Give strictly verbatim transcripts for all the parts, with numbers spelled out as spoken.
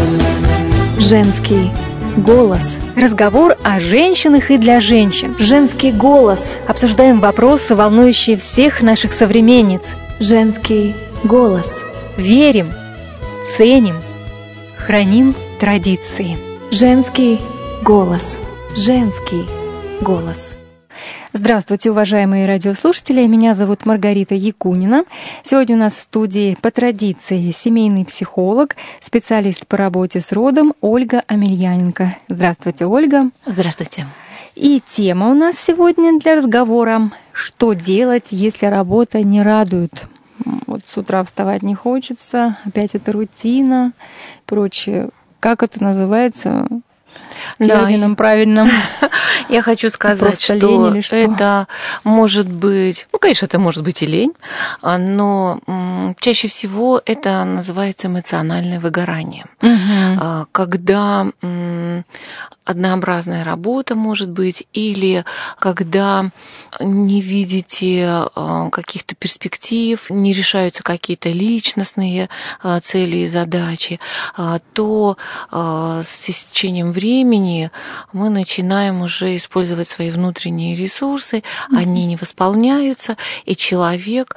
Женский голос. Разговор о женщинах и для женщин. Женский голос. Обсуждаем вопросы, волнующие всех наших современниц. Женский голос. Верим, ценим, храним традиции. Женский голос. Женский голос. Здравствуйте, уважаемые радиослушатели. Меня зовут Маргарита Якунина. Сегодня у нас в студии по традиции семейный психолог, специалист по работе с родом Ольга Амельяненко. Здравствуйте, Ольга. Здравствуйте. И тема у нас сегодня для разговора: что делать, если работа не радует? Вот с утра вставать не хочется, опять это рутина, прочее. Как это называется? Термином да, правильным. Я хочу сказать, Просто что, лень, что это может быть, ну, конечно, это может быть и лень, но чаще всего это называется эмоциональное выгорание. Угу. Когда однообразная работа, может быть, или когда не видите каких-то перспектив, не решаются какие-то личностные цели и задачи, то с течением времени мы начинаем уже использовать свои внутренние ресурсы, mm-hmm. они не восполняются, и человек,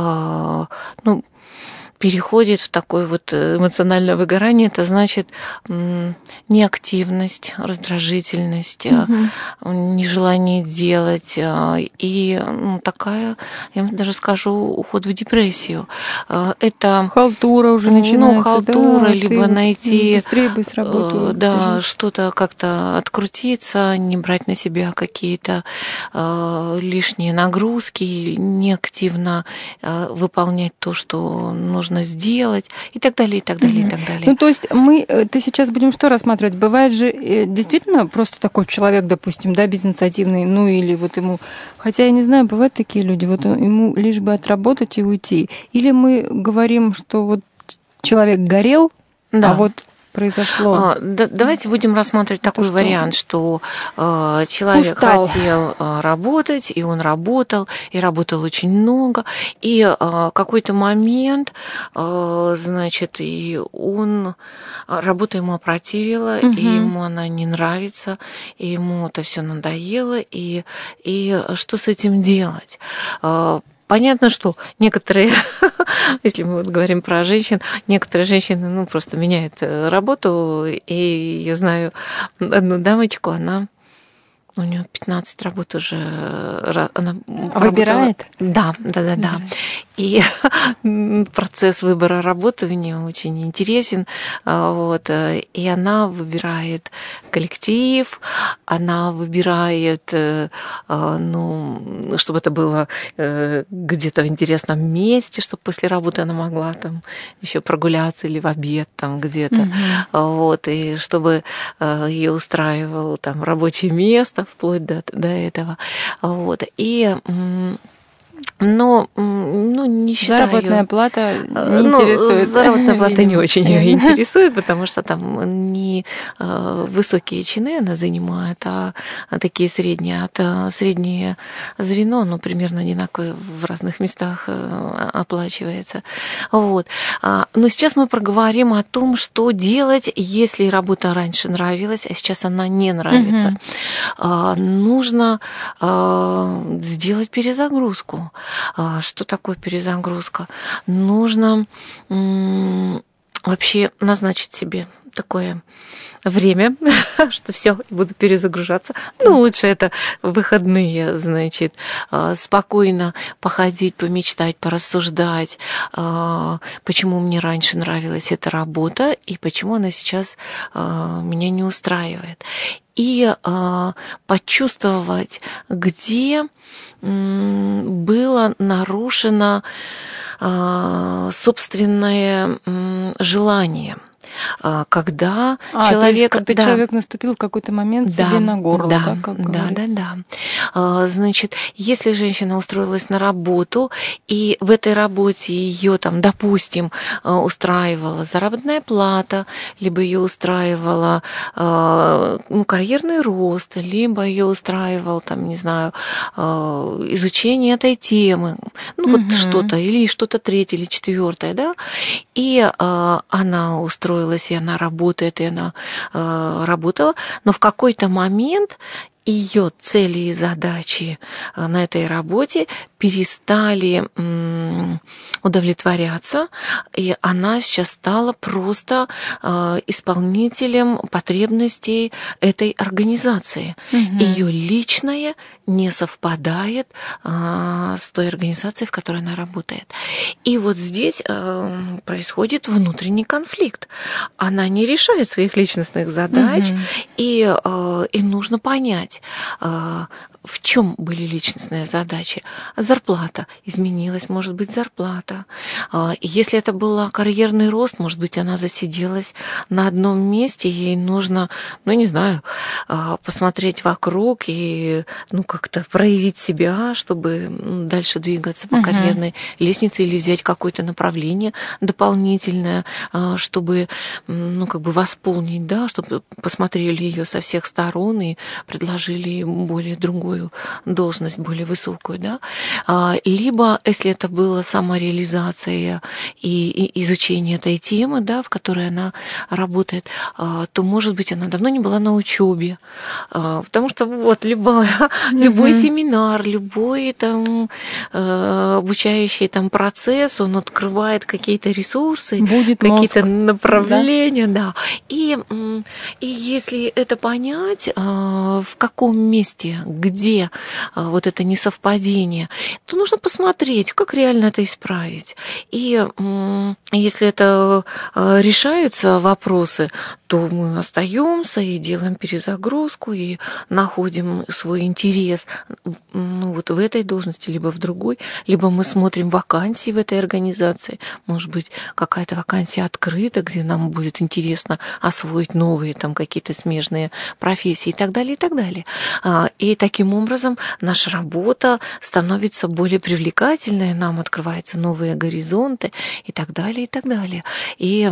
ну, переходит в такое вот эмоциональное выгорание. Это значит неактивность, раздражительность, mm-hmm. нежелание делать и ну, такая, я даже скажу, уход в депрессию. Это халтура уже начинается. Ну, халтура, да, либо найти быстрее бы с работы, да, что-то как-то открутиться, не брать на себя какие-то лишние нагрузки, неактивно выполнять то, что нужно сделать, и так далее, и так далее, mm-hmm. и так далее. Ну, то есть мы, ты сейчас будем что рассматривать? Бывает же действительно просто такой человек, допустим, да, безинициативный, ну, или вот ему, хотя я не знаю, бывают такие люди, вот ему лишь бы отработать и уйти. Или мы говорим, что вот человек горел, да. а вот произошло. А, да, давайте будем рассматривать такой что? вариант, что э, человек Устал. хотел э, работать, и он работал, и работал очень много, и э, какой-то момент, э, значит, и он работа ему опротивила, угу. и ему она не нравится, и ему это все надоело, и, и что с этим делать? Понятно, что некоторые, если мы вот говорим про женщин, некоторые женщины ну, просто меняют работу, и я знаю одну дамочку, она, у нее пятнадцать работ уже, она выбирает? Да, да, да, да. И процесс выбора работы у нее очень интересен, вот, и она выбирает коллектив, она выбирает, ну, чтобы это было где-то в интересном месте, чтобы после работы она могла там еще прогуляться или в обед там где-то, угу. вот, и чтобы ее устраивало там рабочее место вплоть до, до этого, вот, и но ну, не считаю... Заработная плата не ну, интересует. Заработная плата не очень ее интересует, потому что там не высокие чины она занимает, а такие средние. А среднее звено, ну, примерно одинаково в разных местах оплачивается. Вот. Но сейчас мы проговорим о том, что делать, если работа раньше нравилась, а сейчас она не нравится. Угу. Нужно сделать перезагрузку. Что такое перезагрузка? Нужно вообще назначить себе такое время, что все, буду перезагружаться. Ну, лучше это выходные, значит, спокойно походить, помечтать, порассуждать, почему мне раньше нравилась эта работа и почему она сейчас меня не устраивает. И почувствовать, где было нарушено собственное желание. Когда а, человек... То есть, когда да, человек наступил в какой-то момент да, себе на горло, да, да, как да, да, да. Значит, если женщина устроилась на работу, и в этой работе ее, там, допустим, устраивала заработная плата, либо ее устраивала ну, карьерный рост, либо ее устраивал, там, не знаю, изучение этой темы, ну, вот угу. что-то, или что-то третье, или четвертое, да, и она устроилась нравилось, и она работает, и она э, работала, но в какой-то момент ее цели и задачи на этой работе перестали удовлетворяться, и она сейчас стала просто исполнителем потребностей этой организации. Угу. Ее личное не совпадает с той организацией, в которой она работает. И вот здесь происходит внутренний конфликт. Она не решает своих личностных задач, угу. и, и нужно понять, в чем были личностные задачи. Зарплата изменилась, может быть, зарплата. Если это был карьерный рост, может быть, она засиделась на одном месте, ей нужно, ну, не знаю, посмотреть вокруг и, ну, как-то проявить себя, чтобы дальше двигаться по uh-huh. карьерной лестнице или взять какое-то направление дополнительное, чтобы, ну, как бы восполнить, да, чтобы посмотрели ее со всех сторон и предложили более другую должность, более высокую, да. Либо, если это была самореализация и, и изучение этой темы, да, в которой она работает, то, может быть, она давно не была на учебе, потому что вот любой, mm-hmm. любой семинар, любой там обучающий там процесс, он открывает какие-то ресурсы, будет какие-то мозг. Направления, да. да. И, и если это понять, в каком месте, где где вот это несовпадение, то нужно посмотреть, как реально это исправить. И если это решаются вопросы, то мы остаемся и делаем перезагрузку, и находим свой интерес, ну, вот в этой должности, либо в другой, либо мы смотрим вакансии в этой организации. Может быть, какая-то вакансия открыта, где нам будет интересно освоить новые там какие-то смежные профессии и так далее, и так далее. И таким образом наша работа становится более привлекательной, нам открываются новые горизонты и так далее, и так далее. И,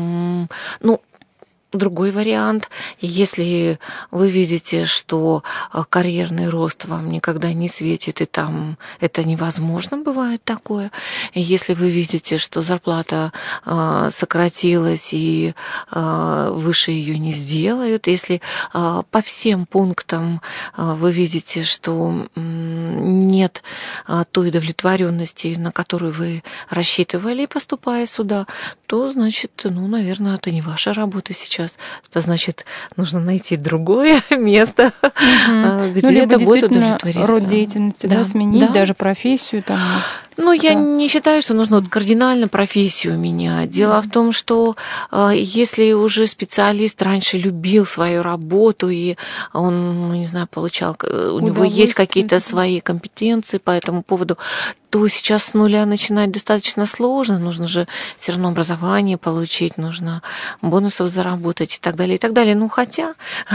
ну, другой вариант, если вы видите, что карьерный рост вам никогда не светит, и там это невозможно, бывает такое. Если вы видите, что зарплата сократилась и выше ее не сделают, если по всем пунктам вы видите, что нет той удовлетворенности, на которую вы рассчитывали, поступая сюда, то, значит, ну, наверное, это не ваша работа сейчас. Это значит, нужно найти другое место, угу. где ну, это будет удовлетворить. Род деятельности, да, да сменить, да. даже профессию там. Ну, я да. не считаю, что нужно вот кардинально профессию менять. Дело mm-hmm. в том, что э, если уже специалист раньше любил свою работу, и он, ну, не знаю, получал, у него есть какие-то свои компетенции по этому поводу, то сейчас с нуля начинать достаточно сложно. Нужно же все равно образование получить, нужно бонусов заработать и так далее, и так далее. Ну, хотя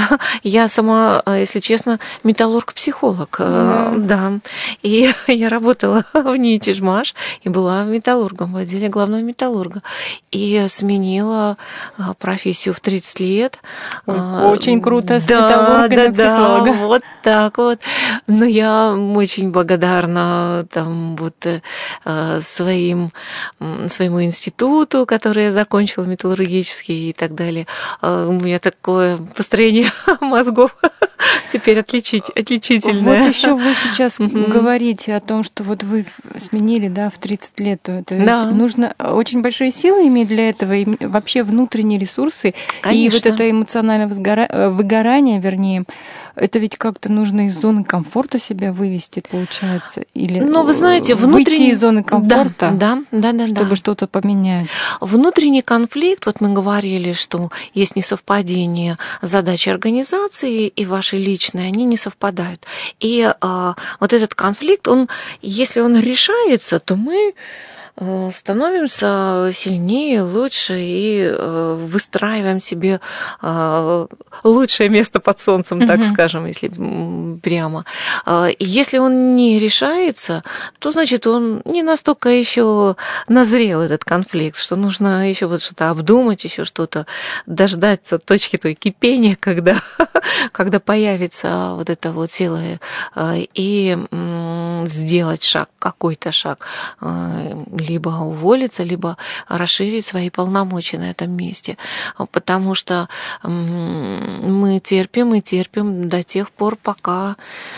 я сама, если честно, металлург-психолог, mm-hmm. да, и я работала в НИИ Чижмаш и была металлургом в отделе главного металлурга. И сменила профессию в тридцать лет. Ой, очень круто, с да, металлурга да, на психолога. Да, вот так вот. Но я очень благодарна там вот своим, своему институту, который я закончила, металлургический и так далее. У меня такое построение мозгов теперь отличить, отличительное. Вот еще вы сейчас говорите о том, что вот вы сменили, да, в тридцать лет. Это да. нужно очень большие силы иметь для этого, и вообще внутренние ресурсы. Конечно. И вот это эмоциональное выгорание, вернее, это ведь как-то нужно из зоны комфорта себя вывести, получается, или но вы знаете, внутренний... выйти из зоны комфорта, да, да, да, чтобы да. что-то поменять. Внутренний конфликт, вот мы говорили, что есть несовпадение задачи организации и вашей личной, они не совпадают. И а, вот этот конфликт, он, если он решается, то мы становимся сильнее, лучше и выстраиваем себе лучшее место под солнцем, так uh-huh. скажем, если прямо. И если он не решается, то значит он не настолько еще назрел, этот конфликт, что нужно еще вот что-то обдумать, еще что-то дождаться точки той кипения, когда, когда появится вот это вот сила. И сделать шаг, какой-то шаг, либо уволиться, либо расширить свои полномочия на этом месте. Потому что мы терпим и терпим до тех пор, пока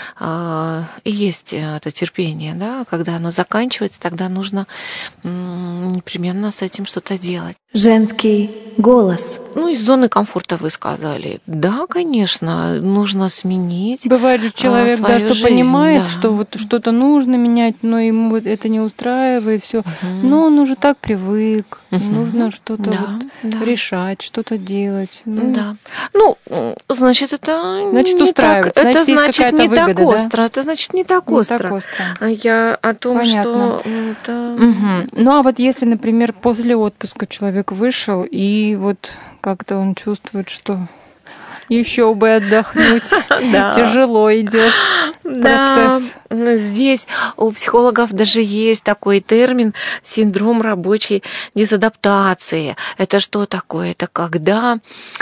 есть это терпение. Да? Когда оно заканчивается, тогда нужно непременно с этим что-то делать. Женский голос. Ну, из зоны комфорта вы сказали. Да, конечно, нужно сменить. Бывает же человек, свою да, что жизнь, понимает, да. что вот что-то нужно менять, но ему вот это не устраивает, все. Угу. Но он уже так привык, угу. нужно что-то да, вот да. решать, что-то делать. Ну, да. Ну, значит, это значит, не устраивает. так, Значит, это есть значит не выгода, так да? остро. Это значит не так Не остро. так остро. Я о том, Понятно. что это... Угу. Ну а вот если, например, после отпуска человек вышел, и вот как-то он чувствует, что еще бы отдохнуть, тяжело идет процесс. Здесь у психологов даже есть такой термин синдром рабочей дезадаптации. Это что такое? Это когда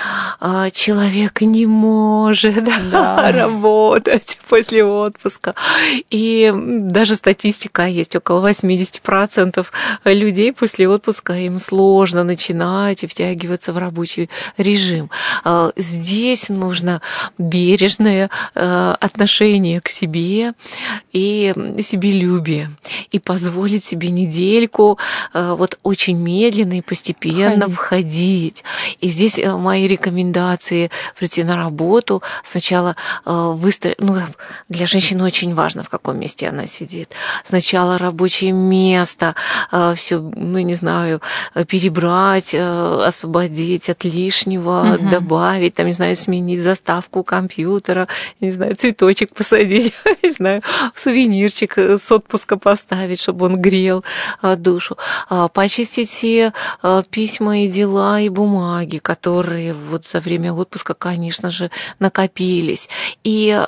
человек не может да, работать после отпуска. И даже статистика есть. Около восемьдесят процентов людей после отпуска им сложно начинать и втягиваться в рабочий режим. Здесь нужно бережное отношение к себе и себелюбие, и позволить себе недельку вот очень медленно и постепенно входить. входить. И здесь мои рекомендации прийти на работу, сначала выстроить, ну, для женщины очень важно, в каком месте она сидит. Сначала рабочее место, все, ну, не знаю, перебрать, освободить от лишнего, угу. добавить, там, не знаю, сменить заставку компьютера, не знаю, цветочек посадить, не знаю, сувенирчик с отпуска поставить, чтобы он грел душу, почистить все письма и дела и бумаги, которые вот за время отпуска, конечно же, накопились. И,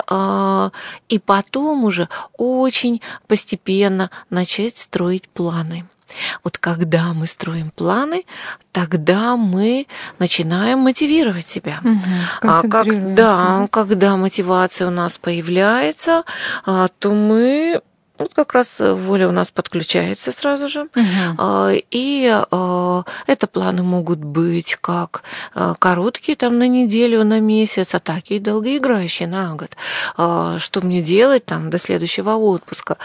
и потом уже очень постепенно начать строить планы. Вот когда мы строим планы, тогда мы начинаем мотивировать себя. Угу, а когда, когда мотивация у нас появляется, то мы... Вот как раз воля у нас подключается сразу же. Угу. И это планы могут быть как короткие, там, на неделю, на месяц, а так и долгоиграющие на год. Что мне делать там до следующего отпуска?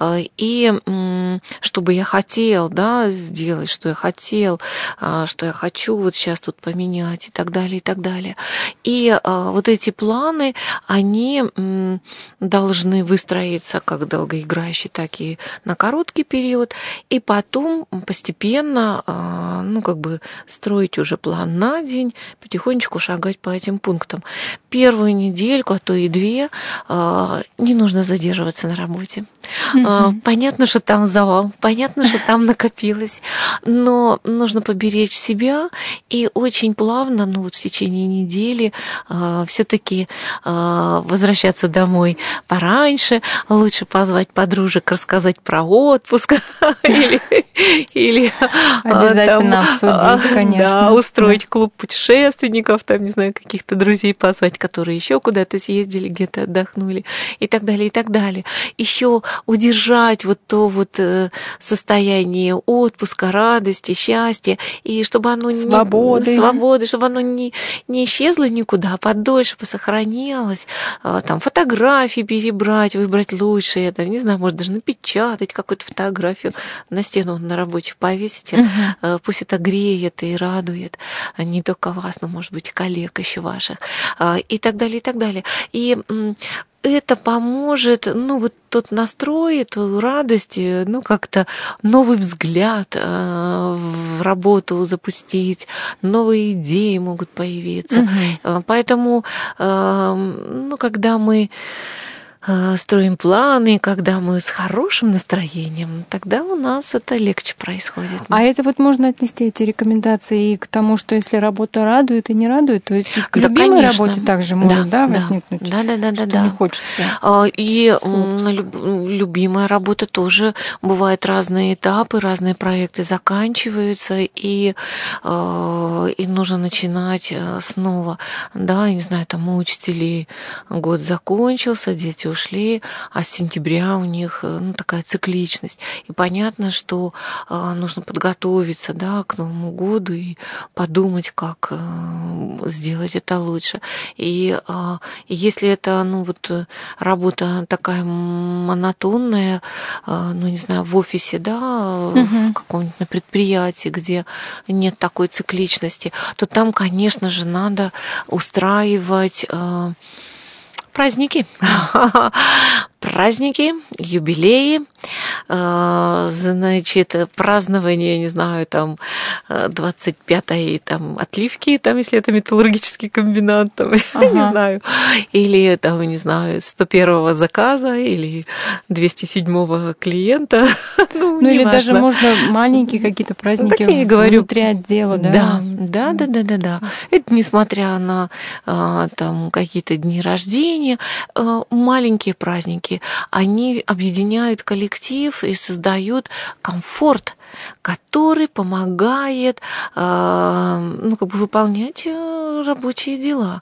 И что бы я хотел, да, сделать, что я хотел, что я хочу вот сейчас тут поменять и так далее, и так далее. И вот эти планы, они должны выстроиться как долгоиграющие, так и на короткий период, и потом постепенно, ну, как бы строить уже план на день, потихонечку шагать по этим пунктам. Первую недельку, а то и две, не нужно задерживаться на работе. Mm-hmm. Понятно, что там завал, понятно, что там накопилось, но нужно поберечь себя и очень плавно, ну, вот в течение недели все-таки возвращаться домой пораньше, лучше позвать подружек, рассказать про отпуск или, или обязательно там, обсудить, конечно. Да, устроить да. клуб путешественников, там, не знаю, каких-то друзей позвать, которые еще куда-то съездили, где-то отдохнули и так далее, и так далее. Еще удержать вот то вот состояние отпуска, радости, счастья, и чтобы оно свободы, не, свободы чтобы оно не, не исчезло никуда, а подольше посохранялось, там, фотографии перебрать, выбрать лучшие, там, не знаю, может, даже напечатать какую-то фотографию, на стену на рабочую повесить, угу. Пусть это греет и радует не только вас, но, может быть, коллег еще ваших, и так далее, и так далее. И это поможет, ну, вот тот настрой, эту радость, ну, как-то новый взгляд в работу запустить, новые идеи могут появиться. Угу. Поэтому, ну, когда мы строим планы, когда мы с хорошим настроением, тогда у нас это легче происходит. А это вот можно отнести эти рекомендации и к тому, что если работа радует и не радует, то есть к да, любимой конечно. работе также может да, да, возникнуть? Да, да, да, да, что да. не хочется. И люб, любимая работа тоже бывают разные этапы, разные проекты заканчиваются, и, и нужно начинать снова. Да, не знаю, там у учителей год закончился, дети августе ушли, а с сентября у них ну, такая цикличность. И понятно, что э, нужно подготовиться, да, к Новому году и подумать, как э, сделать это лучше. И э, если это ну, вот, работа такая монотонная, э, ну, не знаю, в офисе, да, угу. в каком-нибудь на предприятии, где нет такой цикличности, то там, конечно же, надо устраивать э, праздники. Праздники, юбилеи, значит, празднование, не знаю, там, двадцать пятой там, отливки, там, если это металлургический комбинат, там, ага. не знаю, или, там, не знаю, сто первого заказа, или двести седьмого клиента. Ну, ну или важно. Даже можно маленькие какие-то праздники ну, говорю, внутри отдела, да? Да, да, да, да, да, да. Это несмотря на там, какие-то дни рождения, маленькие праздники, они объединяют коллектив и создают комфорт, который помогает ну, как бы выполнять рабочие дела.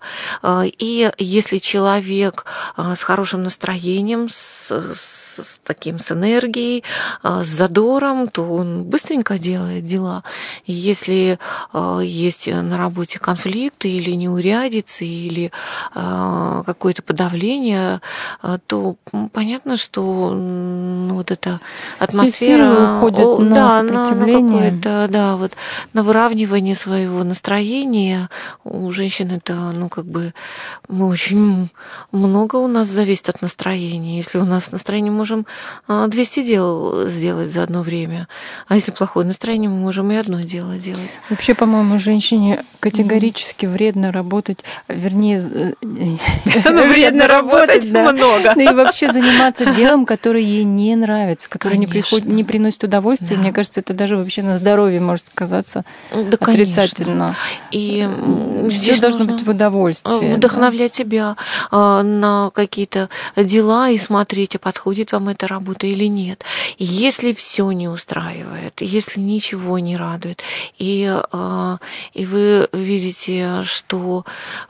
И если человек с хорошим настроением, с, с, с таким, с энергией, с задором, то он быстренько делает дела. И если есть на работе конфликты или неурядицы, или какое-то подавление, то понятно, что ну, вот эта атмосфера уходит на да, сопротивление. На, на какое-то, да, вот на выравнивание своего настроения. У женщин это, ну, как бы, мы очень много у нас зависит от настроения. Если у нас настроение, можем двести дел сделать за одно время, а если плохое настроение, мы можем и одно дело делать. Вообще, по-моему, женщине категорически вредно работать, вернее, вредно работать много. И вообще заниматься делом, которое ей не нравится, которое не приносит удовольствия. Мне кажется, это даже вообще на здоровье может сказаться да, отрицательно. И здесь должно быть в удовольствии. Вдохновлять да? себя на какие-то дела и смотреть, а подходит вам эта работа или нет. Если все не устраивает, если ничего не радует, и, и вы видите, что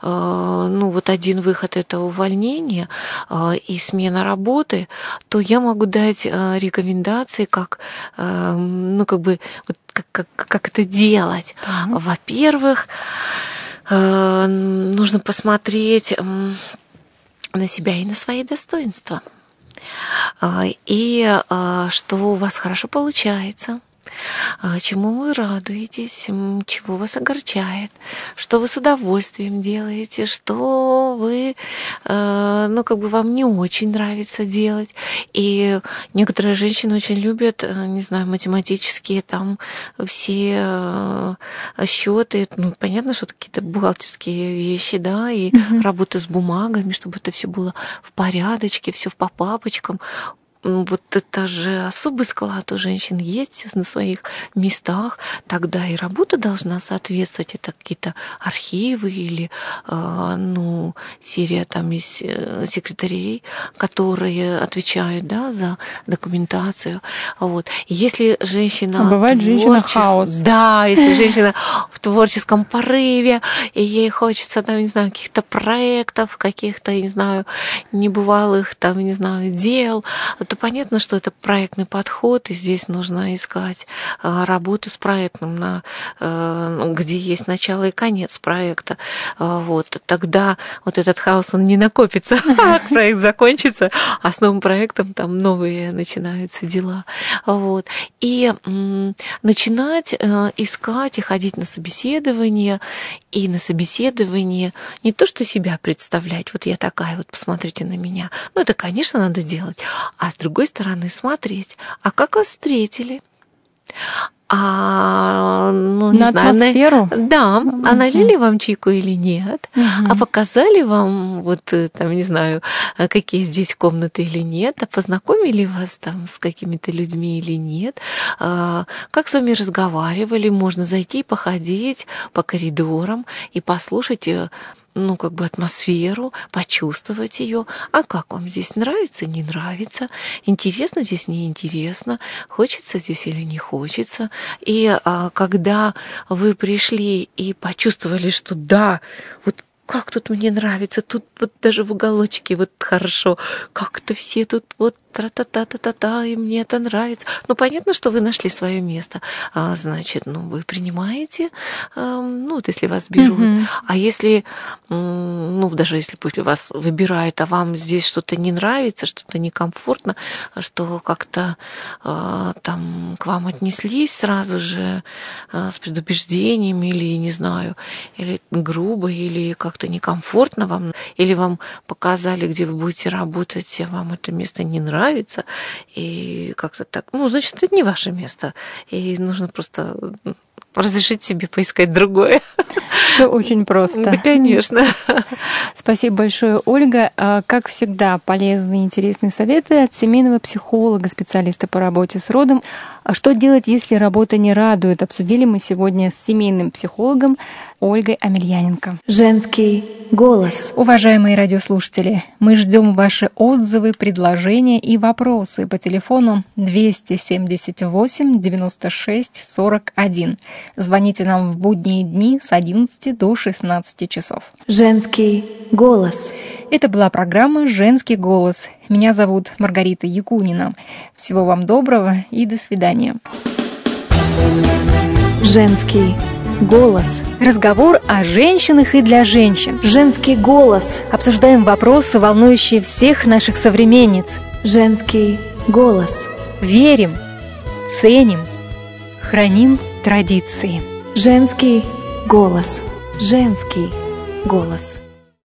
ну, вот один выход — это увольнение и смена работы, то я могу дать рекомендации, как ну, как бы, вот как, как, как это делать. Mm-hmm. Во-первых, э, нужно посмотреть э, на себя и на свои достоинства. Э, и э, что у вас хорошо получается, чему вы радуетесь, чего вас огорчает, что вы с удовольствием делаете, что вы, ну, как бы вам не очень нравится делать. И некоторые женщины очень любят, не знаю, математические там все счеты. Ну, понятно, что какие-то бухгалтерские вещи, да, и угу. работа с бумагами, чтобы это все было в порядочке, все по папочкам. Вот это же особый склад у женщин есть на своих местах, тогда и работа должна соответствовать. Это какие-то архивы или ну, серия там из секретарей, которые отвечают да, за документацию. Вот. Если женщина... А бывает творче... женщина хаос. Да, если женщина в творческом порыве, и ей хочется, там, не знаю, каких-то проектов, каких-то, не знаю, небывалых, там, не знаю, дел, то понятно, что это проектный подход, и здесь нужно искать работу с проектным, на, где есть начало и конец проекта. Вот. Тогда вот этот хаос, он не накопится, проект закончится, а с новым проектом там новые начинаются дела. Вот. И начинать искать и ходить на собеседование, и на собеседование не то, что себя представлять, вот я такая, вот посмотрите на меня, ну это, конечно, надо делать, а с другой стороны смотреть, а как вас встретили? А, ну, не на знаю, атмосферу? На... Да, uh-huh. а налили вам чайку или нет? Uh-huh. А показали вам, вот, там, не знаю, какие здесь комнаты или нет? А познакомили вас там с какими-то людьми или нет? А, как с вами разговаривали? Можно зайти и походить по коридорам и послушать, ну, как бы атмосферу, почувствовать ее. А как вам здесь нравится, не нравится? Интересно здесь, неинтересно? Хочется здесь или не хочется? И а, когда вы пришли и почувствовали, что да, вот как тут мне нравится, тут вот даже в уголочке вот хорошо, как-то все тут вот тра-та-та-та-та-та, и мне это нравится. Ну, понятно, что вы нашли свое место, а, значит, ну, вы принимаете, а, ну, вот если вас берут. Mm-hmm. А если, ну, даже если после вас выбирают, а вам здесь что-то не нравится, что-то некомфортно, что как-то а, там к вам отнеслись сразу же а, с предубеждением или, не знаю, или грубо, или как-то некомфортно вам, или вам показали, где вы будете работать, а вам это место не нравится, и как-то так, ну, значит, это не ваше место, и нужно просто разрешить себе поискать другое. Все очень просто. Да, конечно. Спасибо большое, Ольга. Как всегда, полезные и интересные советы от семейного психолога, специалиста по работе с родом. А что делать, если работа не радует? Обсудили мы сегодня с семейным психологом Ольгой Амельяненко. Женский голос. Уважаемые радиослушатели, мы ждем ваши отзывы, предложения и вопросы по телефону двести семьдесят восемь девяносто шесть сорок один. Звоните нам в будние дни с одиннадцати до шестнадцати часов. Женский голос. Это была программа «Женский голос». Меня зовут Маргарита Якунина. Всего вам доброго и до свидания. Женский голос. Разговор о женщинах и для женщин. Женский голос. Обсуждаем вопросы, волнующие всех наших современниц. Женский голос. Верим, ценим, храним традиции. Женский голос. Женский голос.